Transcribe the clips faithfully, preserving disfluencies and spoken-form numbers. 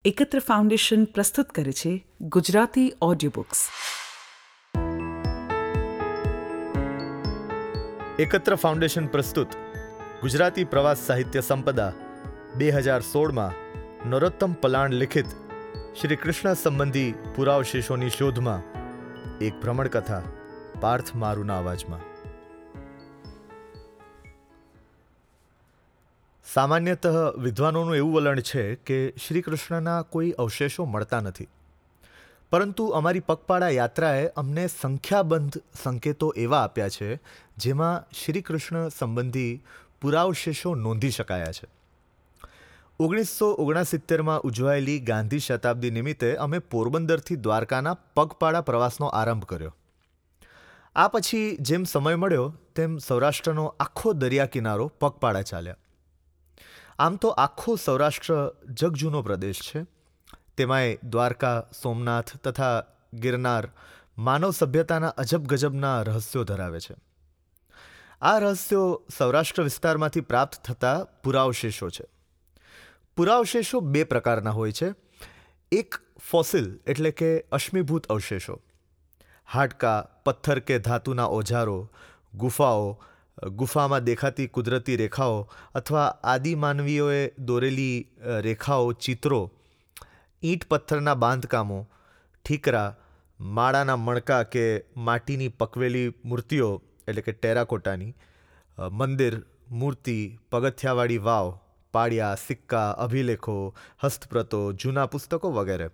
એકત્ર ફાઉન્ડેશન પ્રસ્તુત કરે છે Gujarati audio books. Ekatra foundation પ્રસ્તુત ગુજરાતી પ્રવાસ સાહિત્ય સંપદા બે હજાર સોળમાં નરોત્તમ પલાણ લિખિત શ્રી કૃષ્ણ સંબંધી પુરાવશેષોની શોધમાં એક ભ્રમણકથા પાર્થ મારુના અવાજમાં. સામાન્યતઃ વિદ્વાનોનું એવું વલણ છે કે શ્રી કૃષ્ણના કોઈ અવશેષો મળતા નથી, પરંતુ અમારી પગપાળા યાત્રાએ અમને સંખ્યાબંધ સંકેતો એવા આપ્યા છે જેમાં શ્રી કૃષ્ણ સંબંધી પુરાવશેષો નોંધી શકાયા છે. ઓગણીસો ઓગણસિત્તેરમાં ઉજવાયેલી ગાંધી શતાબ્દી નિમિત્તે અમે પોરબંદરથી દ્વારકાના પગપાળા પ્રવાસનો આરંભ કર્યો. આ પછી જેમ સમય મળ્યો તેમ સૌરાષ્ટ્રનો આખો દરિયા કિનારો પગપાળા ચાલ્યા. આમ તો આખો સૌરાષ્ટ્ર જગજૂનો પ્રદેશ છે. તેમાંય દ્વારકા, સોમનાથ તથા ગિરનાર માનવ સભ્યતાના અજબ ગજબના રહસ્યો ધરાવે છે. આ રહસ્યો સૌરાષ્ટ્ર વિસ્તારમાંથી પ્રાપ્ત થતા પુરાવશેષો છે. પુરાવશેષો બે પ્રકારના હોય છે. એક ફોસિલ એટલે કે અશ્મિભૂત અવશેષો, હાડકાં, પથ્થર કે ધાતુના ઓજારો, ગુફાઓ, ગુફામાં દેખાતી કુદરતી રેખાઓ અથવા આદિમાનવીઓએ દોરેલી રેખાઓ, ચિત્રો, ઈંટ પથ્થરના બાંધકામો, ઠીકરા, માળાના મણકા કે માટીની પકવેલી મૂર્તિઓ એટલે કે ટેરાકોટાની, મંદિર, મૂર્તિ, પગથિયાવાળી વાવ, પાળિયા, સિક્કા, અભિલેખો, હસ્તપ્રતો, જૂના પુસ્તકો વગેરે.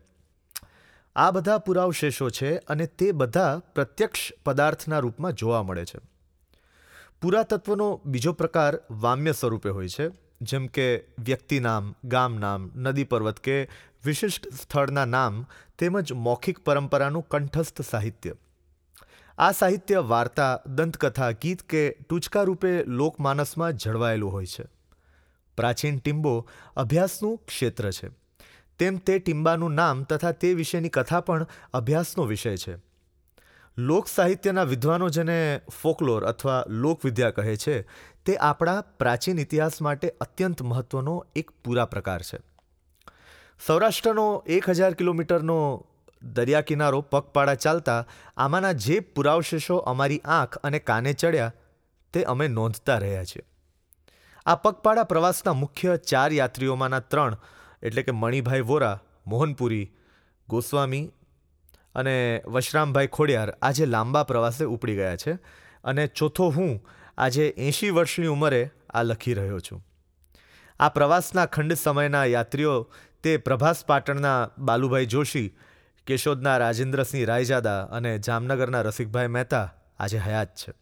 આ બધા પુરાવશેષો છે અને તે બધા પ્રત્યક્ષ પદાર્થના રૂપમાં જોવા મળે છે. પુરાતત્વનો બીજો પ્રકાર વામ્ય સ્વરૂપે હોય છે, જેમ કે વ્યક્તિ નામ, ગામ નામ, નદી પર્વત કે વિશિષ્ટ સ્થળના નામ તેમજ મૌખિક પરંપરાનું કંઠસ્થ સાહિત્ય. આ સાહિત્ય વાર્તા, દંતકથા, ગીત કે ટૂચકા રૂપે લોકમાનસમાં જળવાયેલું હોય છે. પ્રાચીન ટીંબો અભ્યાસનું ક્ષેત્ર છે, તેમ તે ટીંબાનું નામ તથા તે વિશેની કથા પણ અભ્યાસનો વિષય છે. લોક સાહિત્યના વિદ્વાનો જેને ફોકલોર અથવા લોકવિદ્યા કહે છે, તે આપણા પ્રાચીન ઇતિહાસ માટે અત્યંત મહત્વનો એક પૂરા પ્રકાર છે. સૌરાષ્ટ્રનો એક હજાર કિલોમીટરનો દરિયા કિનારો પગપાળા ચાલતા આમાંના જે પુરાવશેષો અમારી આંખ અને કાને ચડ્યા તે અમે નોંધતા રહ્યા છીએ. આ પગપાળા પ્રવાસના મુખ્ય ચાર યાત્રીઓમાંના ત્રણ એટલે કે મણિભાઈ વોરા, મોહનપુરી, ગોસ્વામી અને વશરામભાઈ ખોડિયાર આજે લાંબા પ્રવાસે ઉપડી ગયા છે અને ચોથો હું આજે એંશી વર્ષની ઉંમરે આ લખી રહ્યો છું. આ પ્રવાસના ખંડ સમયના યાત્રીઓ તે પ્રભાસ પાટણના બાલુભાઈ જોશી, કેશોદના રાજેન્દ્રસિંહ રાયજાદા અને જામનગરના રસિકભાઈ મહેતા આજે હયાત છે.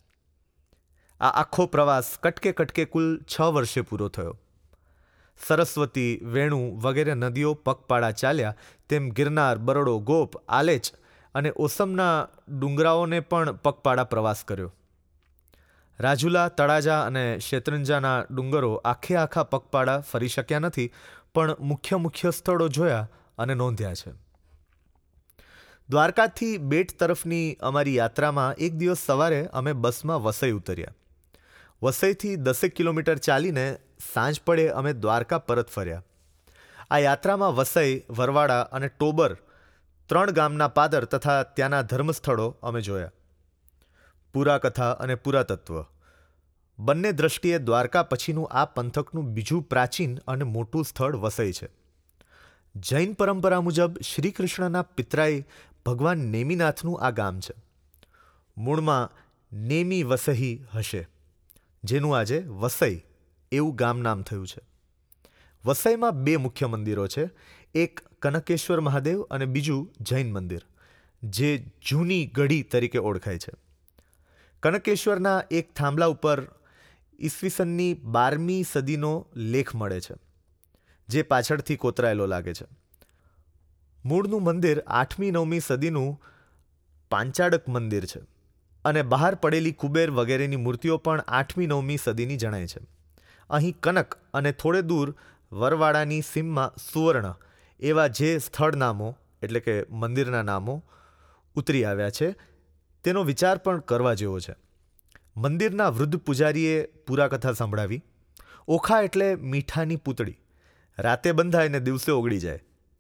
આ આખો પ્રવાસ કટકે કટકે કુલ છ વર્ષે પૂરો થયો. સરસ્વતી, વેણુ વગેરે નદીઓ પગપાળા ચાલ્યા, તેમ ગિરનાર, બરડો, ગોપ, આલેચ અને ઓસમના ડુંગરાઓને પણ પગપાળા પ્રવાસ કર્યો. રાજુલા, તળાજા અને શેત્રુંજાના ડુંગરો આખે આખા પગપાળા ફરી શક્યા નથી, પણ મુખ્ય મુખ્ય સ્થળો જોયા અને નોંધ્યા છે. દ્વારકાથી બેટ તરફની અમારી યાત્રામાં એક દિવસ સવારે અમે બસમાં વસઈ ઉતર્યા. વસઈથી દસેક કિલોમીટર ચાલીને સાંજ પડે અમે દ્વારકા પરત ફર્યા. આ યાત્રામાં વસઈ, વરવાડા અને ટોબર ત્રણ ગામના પાદર તથા ત્યાંના ધર્મસ્થળો અમે જોયા. પુરાકથા અને પુરાતત્વ બંને દ્રષ્ટિએ દ્વારકા પછીનું આ પંથકનું બીજું પ્રાચીન અને મોટું સ્થળ વસઈ છે. જૈન પરંપરા મુજબ શ્રી કૃષ્ણના પિતરાઈ ભગવાન નેમિનાથનું આ ગામ છે. મૂળમાં નેમિ વસહી હશે, જેનું આજે વસઈ એવું ગામ નામ થયું છે. વસઈમાં બે મુખ્ય મંદિરો છે, એક કનકેશ્વર મહાદેવ અને બીજું જૈન મંદિર, જે જૂની ગઢી તરીકે ઓળખાય છે. કનકેશ્વરના એક થાંભલા ઉપર ઈસવીસનની બારમી સદીનો લેખ મળે છે, જે પાછળથી કોતરાયેલો લાગે છે. મૂળનું મંદિર આઠમી નવમી સદીનું પાંચાડક મંદિર છે અને બહાર પડેલી કુબેર વગેરેની મૂર્તિઓ પણ આઠમી નવમી સદીની જણાય છે. અહીં કનક અને થોડે દૂર વરવાડાની સીમમાં સુવર્ણ એવા જે સ્થળ નામો એટલે કે મંદિરના નામો ઉતરી આવ્યા છે, તેનો વિચાર પણ કરવા જેવો છે. મંદિરના વૃદ્ધ પૂજારીએ પુરાકથા સંભળાવી. ઓખા એટલે મીઠાની પૂતળી, રાતે બંધાય ને દિવસે ઓગળી જાય.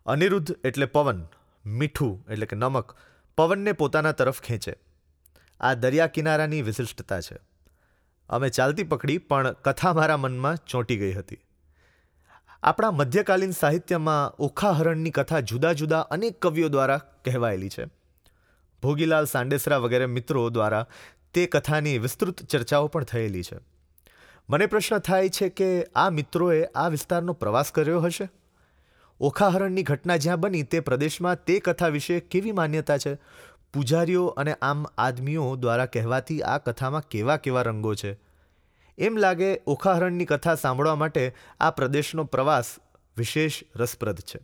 અનિરુદ્ધ એટલે પવન, મીઠું એટલે કે નમક પવનને પોતાના તરફ ખેંચે. આ દરિયા કિનારાની વિશિષ્ટતા છે. અમે ચાલતી પકડી પણ કથા મારા મનમાં ચોંટી ગઈ હતી. આપણા મધ્યકાલીન સાહિત્યમાં ઓખાહરણની કથા જુદા જુદા અનેક કવિઓ દ્વારા કહેવાયેલી છે. ભોગીલાલ સાંડેસરા વગેરે મિત્રો દ્વારા તે કથાની વિસ્તૃત ચર્ચાઓ પણ થયેલી છે. મને પ્રશ્ન થાય છે કે આ મિત્રોએ આ વિસ્તારનો પ્રવાસ કર્યો હશે? ઓખાહરણની ઘટના જ્યાં બની તે પ્રદેશમાં તે કથા વિશે કેવી માન્યતા છે? પૂજારીઓ અને આમ આદમીઓ દ્વારા કહેવાતી આ કથામાં કેવા કેવા રંગો છે? એમ લાગે ઓખાહરણની કથા સાંભળવા માટે આ પ્રદેશનો પ્રવાસ વિશેષ રસપ્રદ છે.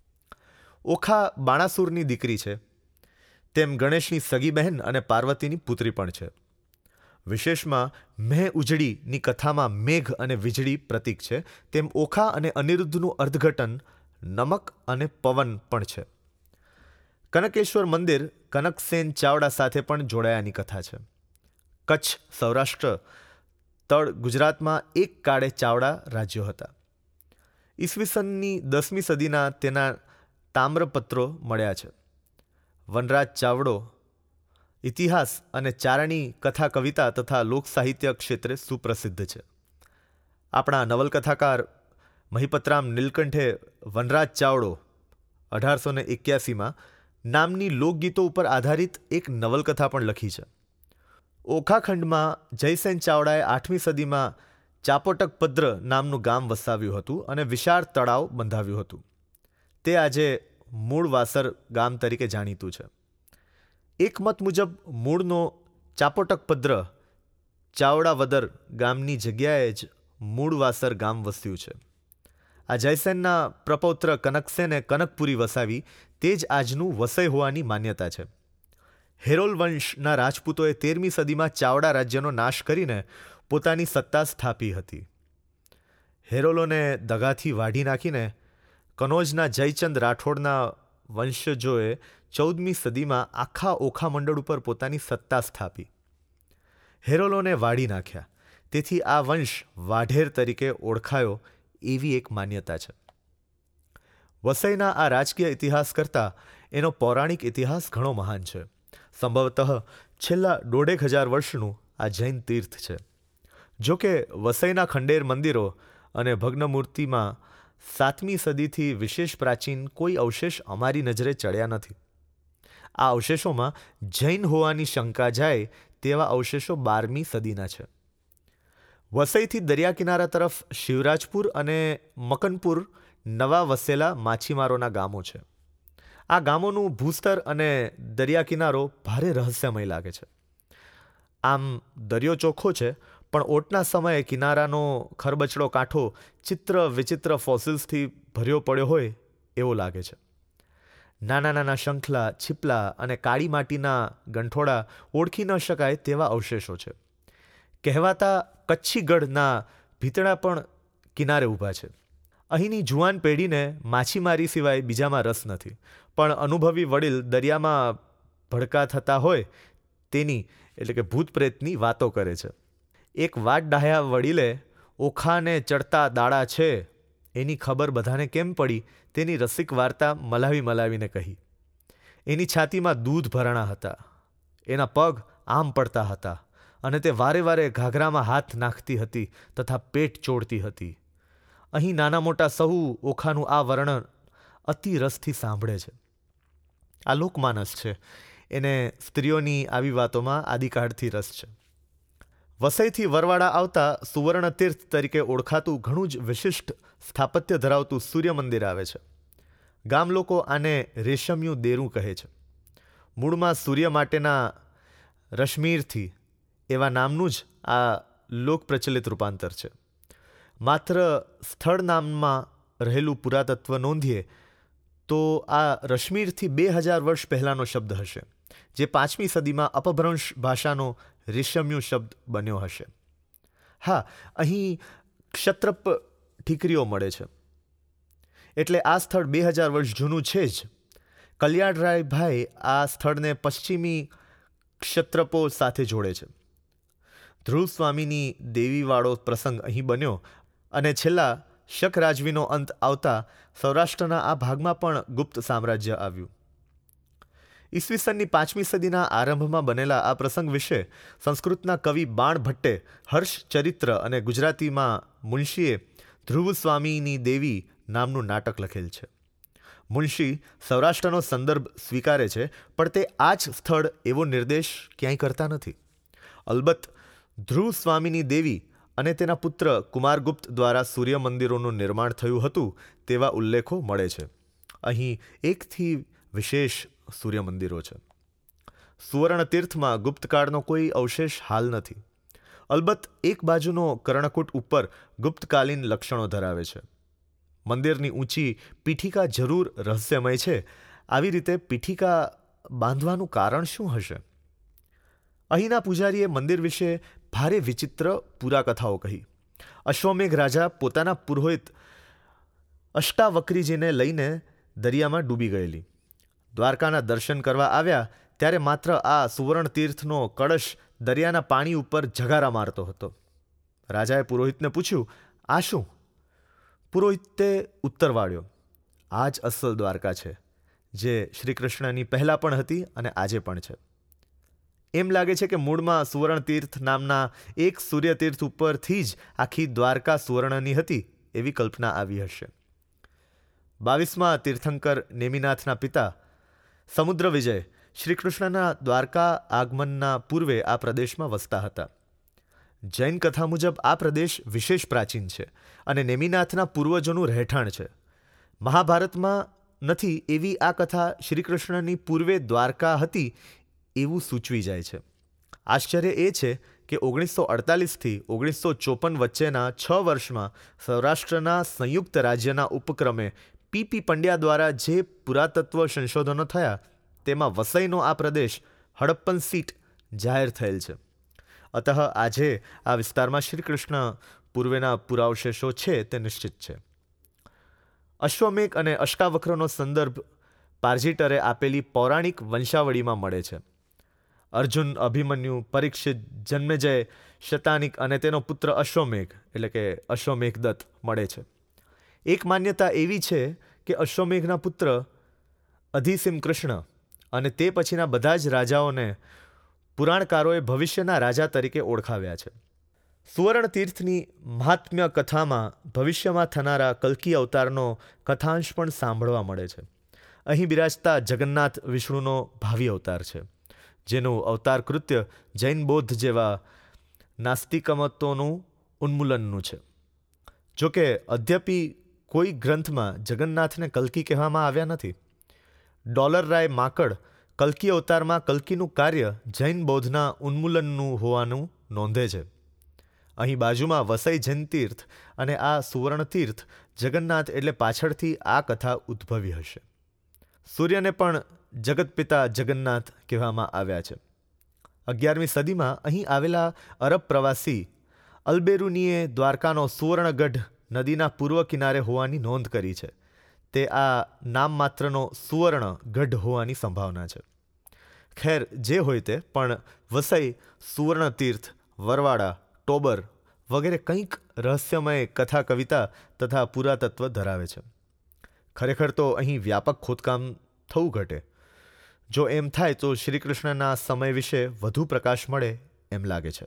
ઓખા બાણાસુરની દીકરી છે, તેમ ગણેશની સગી બહેન અને પાર્વતીની પુત્રી પણ છે. વિશેષમાં મેં ઉજળીની કથામાં મેઘ અને વીજળી પ્રતીક છે, તેમ ઓખા અને અનિરુદ્ધનું અર્થઘટન નમક અને પવન પણ છે. કનકેશ્વર મંદિર કનકસેન ચાવડા સાથે પણ જોડાયાની કથા છે. કચ્છ, સૌરાષ્ટ્ર, તળ ગુજરાતમાં એક કાળે ચાવડા રાજ્યો હતા. ઈસવીસનની દસમી સદીના તેના તામ્રપત્રો મળ્યા છે. વનરાજ ચાવડો ઇતિહાસ અને ચારણી કથા કવિતા તથા લોક સાહિત્ય ક્ષેત્રે સુપ્રસિદ્ધ છે. આપણા નવલકથાકાર મહિપતરામ નીલકંઠે વનરાજ ચાવડો અઢારસો ને એક્યાસીમાં નામની લોકગીતો ઉપર આધારિત એક નવલકથા પણ લખી છે. ઓખાખંડમાં જયસેન ચાવડાએ આઠમી સદીમાં ચાપોટક પદ્ર નામનું ગામ વસાવ્યું હતું અને વિશાળ તળાવ બંધાવ્યું હતું. તે આજે મૂળવાસર ગામ તરીકે જાણીતું છે. એક મત મુજબ મૂળનો ચાપોટક પદ્ર ચાવડાવદર ગામની જગ્યાએ જ મૂળવાસર ગામ વસ્યું છે. આ જયસેનના પ્રપૌત્ર કનકસેને કનકપુરી વસાવી તે જ આજનું વસઈ હોવાની માન્યતા છે. હેરોલ વંશના રાજપૂતોએ તેરમી સદીમાં ચાવડા રાજ્યનો નાશ કરીને પોતાની સત્તા સ્થાપી હતી. હેરોલોને દગાથી વાઢી નાખીને કનોજના જયચંદ રાઠોડના વંશજોએ ચૌદમી સદીમાં આખા ઓખામંડળ ઉપર પોતાની સત્તા સ્થાપી. હેરોલોને વાઢી નાખ્યા, તેથી આ વંશ વાઢેર તરીકે ઓળખાયો એવી એક માન્યતા છે. વસઈના આ રાજકીય ઇતિહાસ કરતાં એનો પૌરાણિક ઇતિહાસ ઘણો મહાન છે. સંભવતઃ છેલ્લા દોઢેક હજાર વર્ષનું આ જૈન તીર્થ છે. જો કે વસઈના ખંડેર મંદિરો અને ભગ્નમૂર્તિમાં સાતમી સદીથી વિશેષ પ્રાચીન કોઈ અવશેષ અમારી નજરે ચડ્યા નથી. આ અવશેષોમાં જૈન હોવાની શંકા જાય તેવા અવશેષો બારમી સદીના છે. વસઈથી દરિયા કિનારા તરફ શિવરાજપુર અને મકનપુર નવા વસેલા માછીમારોના ગામો છે. આ ગામોનું ભૂસ્તર અને દરિયા કિનારો ભારે રહસ્યમય લાગે છે. આમ દરિયો ચોખ્ખો છે, પણ ઓટના સમયે કિનારાનો ખરબચડો કાંઠો ચિત્ર વિચિત્ર ફોસિલ્સથી ભર્યો પડ્યો હોય એવો લાગે છે. નાના નાના શંખલા, છીપલા અને કાળી માટીના ગંઠોડા ઓળખી ન શકાય તેવા અવશેષો છે. કહેવાતા કચ્છીગઢના ભીતડા પણ કિનારે ઊભા છે. અહીંની જુવાન પેઢીને માછીમારી સિવાય બીજામાં રસ નથી, પણ અનુભવી વડીલ દરિયામાં ભડકા થતા હોય તેની એટલે કે ભૂત પ્રેતની વાતો કરે છે. એક વાટ ડાહ્યા વડીલે ઓખાને ચડતા દાડા છે એની ખબર બધાને કેમ પડી તેની રસિક વાર્તા મલાવી મલાવીને કહી. એની છાતીમાં દૂધ ભરાણા હતા, એના પગ આમ પડતા હતા અને તે વારે વારે ઘાઘરામાં હાથ નાખતી હતી તથા પેટ ચોડતી હતી. અહીં નાના મોટા સહુ ઓખાનું આ વર્ણન અતિ રસથી સાંભળે છે. આ લોકમાનસ છે, એને સ્ત્રીઓની આવી વાતોમાં આદિકાળથી રસ છે. વસઈથી વરવાડા આવતા સુવર્ણ તીર્થ તરીકે ઓળખાતું ઘણું જ વિશિષ્ટ સ્થાપત્ય ધરાવતું સૂર્ય મંદિર આવે છે. ગામ લોકો આને રેશમ્યું દેરું કહે છે. મૂળમાં સૂર્ય માટેના રશ્મિરથી એવા નામનું જ આ લોક પ્રચલિત રૂપાંતર છે. માત્ર સ્થળ નામમાં રહેલું પુરાતત્વ નોંધીએ તો આ રશ્મિરથી બે હજાર વર્ષ પહેલાંનો શબ્દ હશે, જે પાંચમી સદીમાં અપભ્રંશ ભાષાનો રેશમ્યું શબ્દ બન્યો હશે. હા, અહીં ક્ષત્રપ ઠીકરીઓ મળે છે, એટલે આ સ્થળ બે હજાર વર્ષ જૂનું છે જ. કલ્યાણરાયભાઈ આ સ્થળને પશ્ચિમી ક્ષત્રપો સાથે જોડે છે. ધ્રુવ સ્વામીની દેવીવાળો પ્રસંગ અહીં બન્યો અને છેલ્લા શક રાજવીનો અંત આવતા સૌરાષ્ટ્રના આ ભાગમાં પણ ગુપ્ત સામ્રાજ્ય આવ્યું. ઈસવીસનની પાંચમી સદીના આરંભમાં બનેલા આ પ્રસંગ વિશે સંસ્કૃતના કવિ બાણ ભટ્ટે હર્ષ ચરિત્ર અને ગુજરાતીમાં મુનશીએ ધ્રુવ સ્વામીની દેવી નામનું નાટક લખેલ છે. મુનશી સૌરાષ્ટ્રનો સંદર્ભ સ્વીકારે છે, પણ તે આ જ સ્થળ એવો નિર્દેશ ક્યાંય કરતા નથી. અલબત્ત ધ્રુવ સ્વામીની દેવી અને તેના પુત્ર કુમારગુપ્ત દ્વારા સૂર્ય મંદિરોનું નિર્માણ થયું હતું તેવા ઉલ્લેખો મળે છે. અહીં એકથી વિશેષ સૂર્ય મંદિરો છે. સુવર્ણ તીર્થમાં ગુપ્તકાળનો કોઈ અવશેષ હાલ નથી. અલબત્ત એક બાજુનો કર્ણકૂટ ઉપર ગુપ્તકાલીન લક્ષણો ધરાવે છે. મંદિરની ઊંચી પીઠિકા જરૂર રહસ્યમય છે. આવી રીતે પીઠિકા બાંધવાનું કારણ શું હશે? અહીંના પૂજારીએ મંદિર વિશે ભારે વિચિત્ર પુરાકથાઓ કહી. અશ્વમેઘ રાજા પોતાના પુરોહિત અષ્ટાવક્રીજીને લઈને દરિયામાં ડૂબી ગયેલી. દ્વારકાના દર્શન કરવા આવ્યા ત્યારે માત્ર આ સુવર્ણ તીર્થનો કળશ દરિયાના પાણી ઉપર જગારા મારતો હતો. રાજાએ પુરોહિતને પૂછ્યું, આ શું? પુરોહિતે ઉત્તર વાળ્યો, આ જ અસલ દ્વારકા છે, જે શ્રી કૃષ્ણની પહેલાં પણ હતી અને આજે પણ છે. એમ લાગે છે કે મૂળમાં સુવર્ણ તીર્થ નામના એક સૂર્યતીર્થ ઉપરથી જ આખી દ્વારકા સુવર્ણની હતી એવી કલ્પના આવી હશે. બાવીસમાં તીર્થંકર નેમિનાથના પિતા સમુદ્ર વિજય શ્રી કૃષ્ણના દ્વારકા આગમનના પૂર્વે આ પ્રદેશમાં વસતા હતા. જૈન કથા મુજબ આ પ્રદેશ વિશેષ પ્રાચીન છે અને નેમિનાથના પૂર્વજોનું રહેઠાણ છે. મહાભારતમાં નથી એવી આ કથા શ્રી કૃષ્ણની પૂર્વે દ્વારકા હતી એવું સૂચવી જાય છે. આશ્ચર્ય એ છે કે ઓગણીસો અડતાલીસથી ઓગણીસો ચોપન વચ્ચેના છ વર્ષમાં સૌરાષ્ટ્રના સંયુક્ત રાજ્યના ઉપક્રમે પી પી પંડ્યા દ્વારા જે પુરાતત્વ સંશોધનો થયા તેમાં વસઈનો આ પ્રદેશ હડપ્પન સીટ જાહેર થયેલ છે. અતઃ આજે આ વિસ્તારમાં શ્રી કૃષ્ણ પૂર્વેના પુરાવશેષો છે તે નિશ્ચિત છે. અશ્વમેઘ અને અષ્ટાવક્રનો સંદર્ભ પારજીટરે આપેલી પૌરાણિક વંશાવળીમાં મળે છે. અર્જુન, અભિમન્યુ, પરીક્ષિત, જન્મેજય, શતાનિક અને તેનો પુત્ર અશ્વમેઘ એટલે કે અશ્વમેઘ દત્ત મળે છે. એક માન્યતા એવી છે કે અશ્વમેઘના પુત્ર અધિસિમ કૃષ્ણ અને તે પછીના બધા જ રાજાઓને પુરાણકારોએ ભવિષ્યના રાજા તરીકે ઓળખાવ્યા છે. સુવર્ણ તીર્થની મહાત્મ્ય કથામાં ભવિષ્યમાં થનારા કલ્કી અવતારનો કથાંશ પણ સાંભળવા મળે છે. અહીં બિરાજતા જગન્નાથ વિષ્ણુનો ભાવિ અવતાર છે, જેનું અવતાર કૃત્ય જૈન બૌદ્ધ જેવા નાસ્તિકમતોનું ઉન્મૂલનનું છે. જોકે અદ્યપી કોઈ ગ્રંથમાં જગન્નાથને કલ્કી કહેવામાં આવ્યા નથી. ડોલર રાય માકડ કલ્કી અવતારમાં કલ્કીનું કાર્ય જૈન બૌદ્ધના ઉન્મૂલનનું હોવાનું નોંધે છે. અહીં બાજુમાં વસઈ જૈન તીર્થ અને આ સુવર્ણ તીર્થ જગન્નાથ એટલે પાછળથી આ કથા ઉદ્ભવી હશે. સૂર્યને પણ જગતપિતા જગન્નાથ કહેવામાં આવ્યા છે. અગિયારમી સદીમાં અહીં આવેલા અરબ પ્રવાસી અલબેરુનીએ દ્વારકાનો સુવર્ણગઢ નદીના પૂર્વ કિનારે હોવાની નોંધ કરી છે. તે આ નામ માત્રનો સુવર્ણ ગઢ હોવાની સંભાવના છે. ખેર જે હોય તે, પણ વસઈ સુવર્ણ તીર્થ, વરવાડા, ટોબર વગેરે કંઈક રહસ્યમય કથા, કવિતા તથા પુરાતત્વ ધરાવે છે. ખરેખર તો અહીં વ્યાપક ખોદકામ થવું ઘટે. જો એમ થાય તો શ્રી કૃષ્ણના સમય વિશે વધુ પ્રકાશ મળે એમ લાગે છે.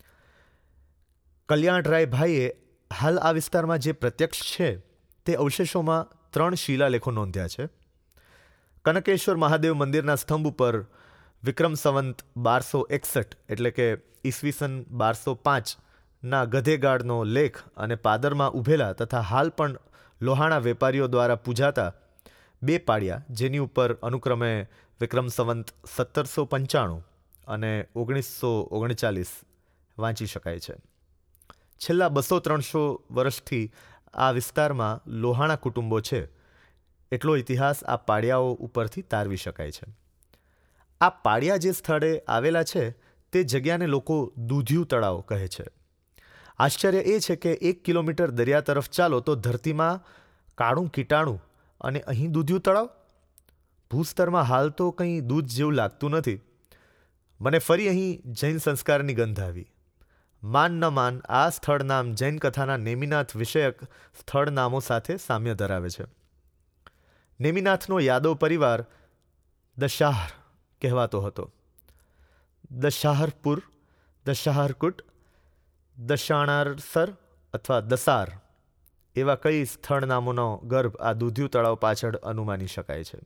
કલ્યાણરાય ભાઈએ હાલ આ વિસ્તારમાં જે પ્રત્યક્ષ છે તે અવશેષોમાં ત્રણ શિલાલેખો નોંધ્યા છે. કનકેશ્વર મહાદેવ મંદિરના સ્તંભ ઉપર વિક્રમ સંવંત બારસો એકસઠ એટલે કે ઈસવીસન બારસો પાંચના ગધેગાળનો લેખ અને પાદરમાં ઉભેલા તથા હાલ પણ લોહાણા વેપારીઓ દ્વારા પૂજાતા બે પાડિયા, જેની ઉપર અનુક્રમે વિક્રમ સંવંત સત્તરસો પંચાણું અને ઓગણીસો ઓગણચાલીસ વાંચી શકાય છે. છેલ્લા બસો ત્રણસો વર્ષથી આ વિસ્તારમાં લોહાણા કુટુંબો છે એટલો ઇતિહાસ આ પાડિયાઓ ઉપરથી તારવી શકાય છે. આ પાડિયા જે સ્થળે આવેલા છે તે જગ્યાને લોકો દૂધિયું તળાવ કહે છે. આશ્ચર્ય એ છે કે એક કિલોમીટર દરિયા તરફ ચાલો તો ધરતીમાં કાળું કીટાણું અને અહીં દૂધિયું તળાવ. ભૂસ્તરમાં હાલ તો કંઈ દૂધ જેવું લાગતું નથી. મને ફરી અહીં જૈન સંસ્કારની ગંધ આવી. માન ન માન આ સ્થળ નામ જૈન કથાના નેમિનાથ વિષયક સ્થળ નામો સાથે સામ્ય ધરાવે છે. નેમિનાથનો યાદવ પરિવાર દશાહર કહેવાતો હતો. દશાહરપુર, દશાહરકુટ, દશાણારસર અથવા દસાર એવા કઈ સ્થળ નામોનો ગર્ભ આ દૂધિયું તળાવ પાછળ અનુમાની શકાય છે.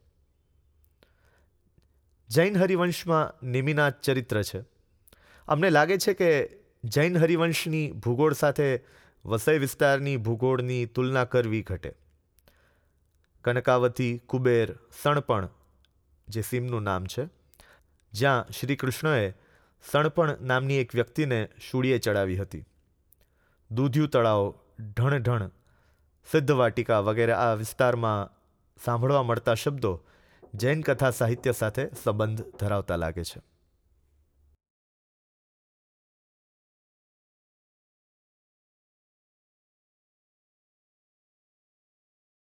જૈન હરિવંશમાં નેમિનાથ ચરિત્ર છે. અમને લાગે છે કે જૈન હરિવંશની ભૂગોળ સાથે વસઈ વિસ્તારની ભૂગોળની તુલના કરવી ઘટે. કનકાવતી, કુબેર, સણપણ જે સીમનું નામ છે, જ્યાં શ્રી કૃષ્ણએ સણપણ નામની એક વ્યક્તિને શૂળીએ ચડાવી હતી. દૂધિયું તળાવ, ઢણઢણ, સિદ્ધવાટિકા વગેરે આ વિસ્તારમાં સાંભળવા મળતા શબ્દો જૈન કથા સાહિત્ય સાથે સંબંધ ધરાવતા લાગે છે.